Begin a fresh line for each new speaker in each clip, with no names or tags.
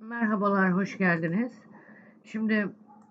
Merhabalar, hoş geldiniz. Şimdi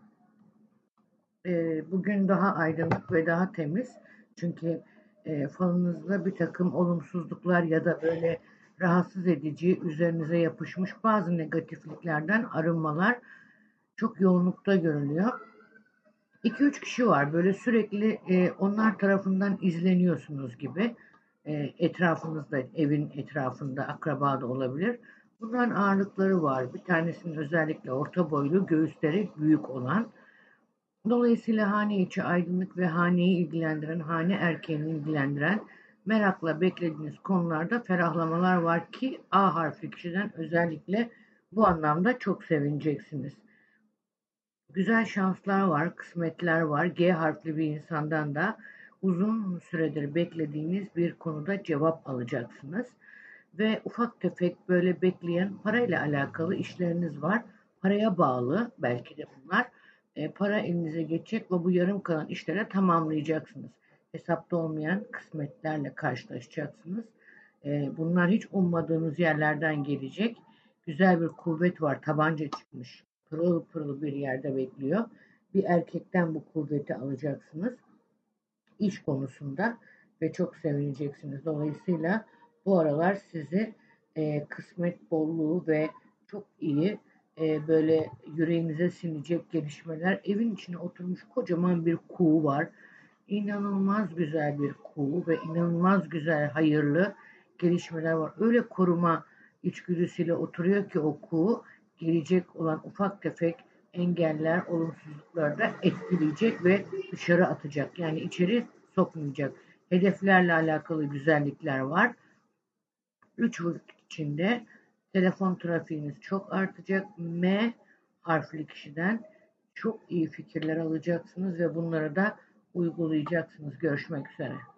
bugün daha aydınlık ve daha temiz. Çünkü falınızda bir takım olumsuzluklar ya da böyle rahatsız edici, üzerinize yapışmış bazı negatifliklerden arınmalar çok yoğunlukta görülüyor. 2-3 kişi var böyle sürekli onlar tarafından izleniyorsunuz gibi. Etrafınızda, evin etrafında, akraba da olabilir. Bunların ağırlıkları var. Bir tanesinin özellikle orta boylu, göğüsleri büyük olan. Dolayısıyla hane içi aydınlık ve haneyi ilgilendiren, hane erkeğini ilgilendiren merakla beklediğiniz konularda ferahlamalar var ki A harfli kişiden özellikle bu anlamda çok sevineceksiniz. Güzel şanslar var, kısmetler var. G harfli bir insandan da uzun süredir beklediğiniz bir konuda cevap alacaksınız. Ve ufak tefek böyle bekleyen parayla alakalı işleriniz var. Paraya bağlı belki de bunlar. Para elinize geçecek ve bu yarım kalan işlere tamamlayacaksınız. Hesapta olmayan kısmetlerle karşılaşacaksınız. Bunlar hiç ummadığınız yerlerden gelecek. Güzel bir kuvvet var, tabanca çıkmış. Pırıl pırıl bir yerde bekliyor. Bir erkekten bu kuvveti alacaksınız iş konusunda ve çok sevineceksiniz. Dolayısıyla bu aralar sizi kısmet bolluğu ve çok iyi böyle yüreğinize sinecek gelişmeler. Evin içine oturmuş kocaman bir kuğu var. İnanılmaz güzel bir kuğu ve inanılmaz güzel hayırlı gelişmeler var. Öyle koruma içgüdüsüyle oturuyor ki o kuğu gelecek olan ufak tefek engeller, olumsuzlukları da etkileyecek ve dışarı atacak. Yani içeri sokmayacak. Hedeflerle alakalı güzellikler var. 3 vakit içinde telefon trafiğiniz çok artacak. M harfli kişiden çok iyi fikirler alacaksınız ve bunları da uygulayacaksınız. Görüşmek üzere.